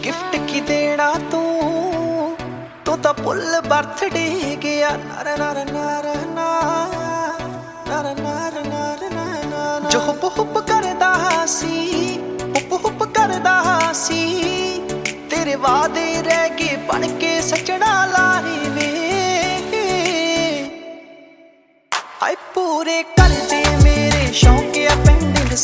gift की देना तू तो पुल बर्थडे गया नारा नारा नारा नारा नारा नारा नारा जो हुब